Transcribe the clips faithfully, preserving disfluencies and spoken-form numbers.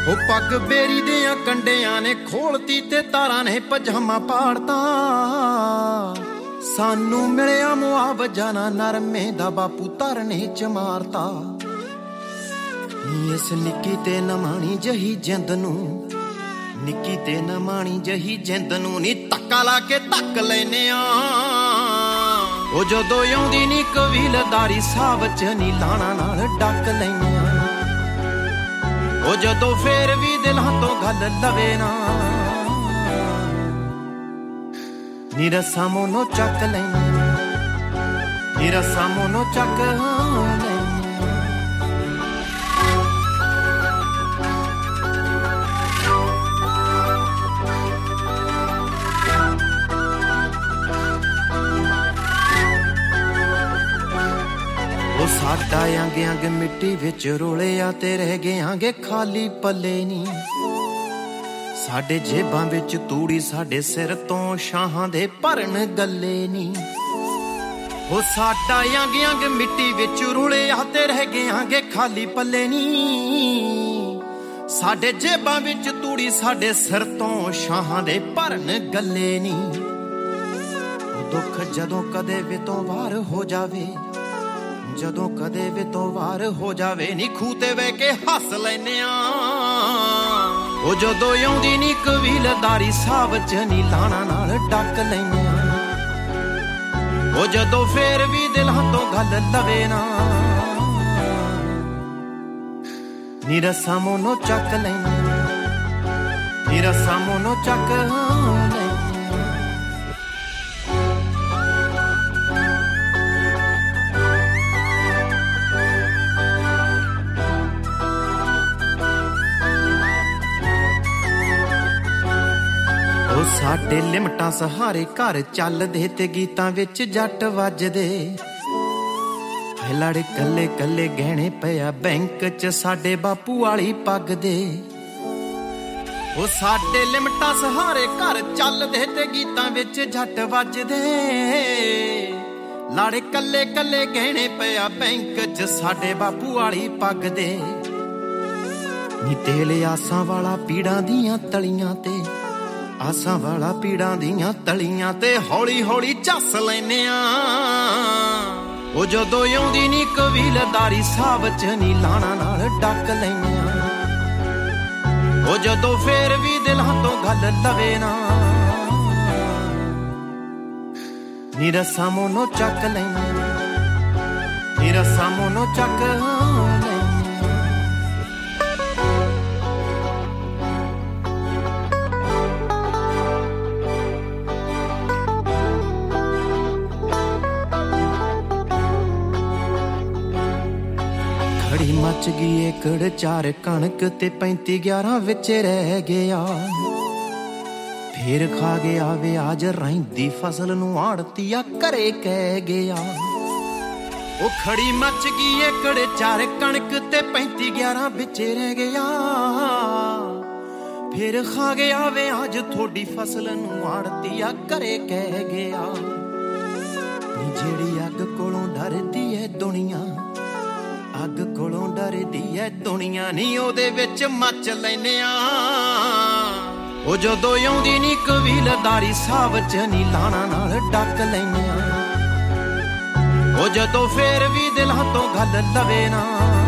ਉਹ ਪੱਗ ਬੇਰੀ ਦਿਆਂ ਕੰਡਿਆਂ ਨੇ ਖੋਲਤੀ ਤੇ ਤਾਰਾਂ ਨੇ ਪਜਾਮਾ ਪਾੜਤਾ। ਸਾਨੂੰ ਮਿਲਿਆ ਮੁਆਵਜ਼ਾ ਨਾ ਨਰਮੇ ਦਾ ਬਾਪੂ ਧਰਨੇ ਚ ਮਾਰਤਾ। ਇਸ ਨਿੱਕੀ ਤੇ ਨਮਾਣੀ ਜਹੀ ਜਿੰਦ ਨੂੰ, ਨਿੱਕੀ ਤੇ ਨਮਾਣੀ ਜਹੀ ਜਿੰਦ ਨੂੰ ਨੀ ਧੱਕਾ ਲਾ ਕੇ ਧੱਕ ਲੈਨੇ ਆ। ਉਹ ਜਦੋਂ ਆਉਂਦੀ ਨੀ ਕਬੀਲਦਾਰੀ ਸਾਹਬ ਚ ਨੀ ਲਾਣਾ ਨਾਲ ਡੱਕ ਲੈਨੇ ਆ। ਉਹ ਜਦੋਂ ਫੇਰ ਵੀ ਦਿਲਾਂ ਤੋਂ ਗੱਲ ਲਵੇ ਨਾ ਨੀ ਰਸਾਂ ਮੋਨੋਂ ਚੱਕ ਲੈਨੇ, ਨੀ ਰਸਾਂ ਮੋਨੋਂ ਚੱਕ ਲੈਨੇ। ਉਹ ਸਾਡਾ ਅੰਗ ਅੰਗ ਮਿੱਟੀ ਵਿੱਚ ਰੋਲਿਆ ਤੇ ਰਹਿ ਗਿਆਂਗੇ ਖਾਲੀ ਪੱਲੇ ਨੀ। ਸਾਡੇ ਜੇਬਾਂ ਵਿੱਚ ਤੂੜੀ ਸਾਡੇ ਸਿਰ ਤੋਂ ਸ਼ਾਹਾਂ ਦੇ ਭਰਨ ਗੱਲੇ ਨੀ। ਉਹ ਸਾਡਾ ਅੰਗ ਅੰਗ ਮਿੱਟੀ ਵਿੱਚ ਰੋਲਿਆ ਤੇ ਰਹਿ ਗਿਆਂਗੇ ਖਾਲੀ ਪੱਲੇ ਨੀ। ਸਾਡੇ ਜੇਬਾਂ ਵਿੱਚ ਤੂੜੀ ਸਾਡੇ ਸਿਰ ਤੋਂ ਸ਼ਾਹਾਂ ਦੇ ਭਰਨ ਗੱਲੇ ਨੀ। ਉਹ ਦੁੱਖ ਜਦੋਂ ਕਦੇ ਵੀ ਤੋਂ ਵਾਰ ਹੋ ਜਾਵੇ, ਜਦੋਂ ਕਦੇ ਵੀ ਤੋਂ ਵਾਰ ਹੋ ਜਾਵੇ ਨੀ ਖੂਹ ਤੇ ਬਹਿ ਕੇ ਹੱਸ ਲੈਨੇ ਆ। ਉਹ ਜਦੋਂ ਆਉਂਦੀ ਨੀ ਕਬੀਲਦਾਰੀ ਸਾਹਬ ਚ ਨੀ ਲਾਣਾ ਨਾਲ ਡੱਕ ਲੈਨੇ ਆ। ਉਹ ਜਦੋਂ ਫੇਰ ਵੀ ਦਿਲਾਂ ਤੋਂ ਗੱਲ ਲਵੇ ਨਾ ਨੀ ਰਸਾਂ ਮੋਨੋਂ ਚੱਕ ਲੈਨੇ, ਨੀ ਰਸਾਂ ਮੋਨੋਂ ਚੱਕ ਲੈਨੇ। ਉਹ ਸਾਡੇ ਲਿਮਟਾਂ ਸਹਾਰੇ ਘਰ ਚੱਲਦੇ ਤੇ ਗੀਤਾਂ ਵਿੱਚ ਜੱਟ ਵੱਜਦੇ। ਲੜ ਕੱਲੇ ਕੱਲੇ ਗਹਿਣੇ ਪਿਆ ਬੈਂਕ ਚ ਸਾਡੇ ਬਾਪੂ ਵਾਲੀ ਪੱਗ ਦੇ। ਉਹ ਸਾਡੇ ਲਿਮਟਾਂ ਸਹਾਰੇ ਘਰ ਚੱਲਦੇ ਤੇ ਗੀਤਾਂ ਵਿੱਚ ਜੱਟ ਵੱਜਦੇ। ਲੜ ਕੱਲੇ ਕੱਲੇ ਗਹਿਣੇ ਪਿਆ ਬੈਂਕ ਚ ਸਾਡੇ ਬਾਪੂ ਵਾਲੀ ਪੱਗ ਦੇ। ਨੀ ਤੇਲ ਆਸਾਂ ਵਾਲਾ ਪੀੜਾਂ ਦੀਆਂ ਤਲੀਆਂ ਤੇ, ਆਸਾਂ ਵਾਲਾ ਪੀੜਾਂ ਦੀਆਂ ਤਲੀਆਂ ਤੇ ਹੌਲੀ ਹੌਲੀ ਝੱਸ ਲੈਨੇ ਆ। ਉਹ ਜਦੋਂ ਆਉਂਦੀ ਨੀ ਕਬੀਲਦਾਰੀ ਸਾਹਬ ਚ ਨੀ ਲਾਣਾ ਨਾਲ ਡੱਕ ਲੈਨੇ ਆ। ਉਹ ਜਦੋਂ ਫੇਰ ਵੀ ਦਿਲਾਂ ਤੋਂ ਗੱਲ ਲਵੇ ਨਾ ਨੀ ਰਸਾਂ ਮੋਨੋਂ ਚੱਕ ਲੈਨੇ, ਨੀ ਰਸਾਂ ਮੋਨੋਂ ਚੱਕ ਲੈਨੇ। ਖੜੀ ਮੱਚ ਗਈ ਏਕੜ ਚਾਰ ਕਣਕ ਤੇ ਪੈਂਤੀ ਗਿਆਰਾਂ ਵਿੱਚ ਰਹਿ ਗਿਆ। ਫੇਰ ਖਾ ਗਿਆ ਵਿਆਜ ਰਹਿੰਦੀ ਫਸਲ ਨੂੰ ਆੜਤੀਆ ਘਰੇ ਕਹਿ ਗਿਆ। ਉਹ ਖੜੀ ਮੱਚ ਗਈ ਏਕੜ ਚਾਰ ਕਣਕ ਤੇ ਪੈਂਤੀ ਗਿਆਰਾਂ ਵਿੱਚ ਰਹਿ ਗਿਆ। ਫੇਰ ਖਾ ਗਿਆ ਵਿਆਜ ਥੋੜੀ ਫਸਲ ਨੂੰ ਆੜਤੀਆ ਘਰੇ ਕਹਿ ਗਿਆ। ਨੀ ਜਿਹੜੀ ਅੱਗ ਕੋਲੋਂ ਡਰਦੀ ਏ ਦੁਨੀਆ, ਅੱਗ ਕੋਲੋਂ ਡਰਦੀ ਐ ਦੁਨੀਆ ਨੀ ਉਹਦੇ ਵਿੱਚ ਮੱਚ ਲੈਨੇ ਆ। ਉਹ ਜਦੋਂ ਆਉਂਦੀ ਨੀ ਕਬੀਲਦਾਰੀ ਸਾਹਬ ਚ ਨੀ ਲਾਣਾ ਨਾਲ ਡੱਕ ਲੈਨੇ ਆ। ਉਹ ਜਦੋਂ ਫੇਰ ਵੀ ਦਿਲਾਂ ਤੋਂ ਗੱਲ ਲਵੇ ਨਾ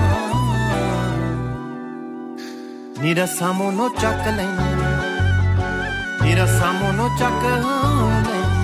ਨੀ ਰਸਾਂ ਮੋਨੋਂ ਚੱਕ ਲੈਨੇ, ਨੀ ਰਸਾਂ ਮੋਨੋਂ ਚੱਕ ਲੈਨੇ।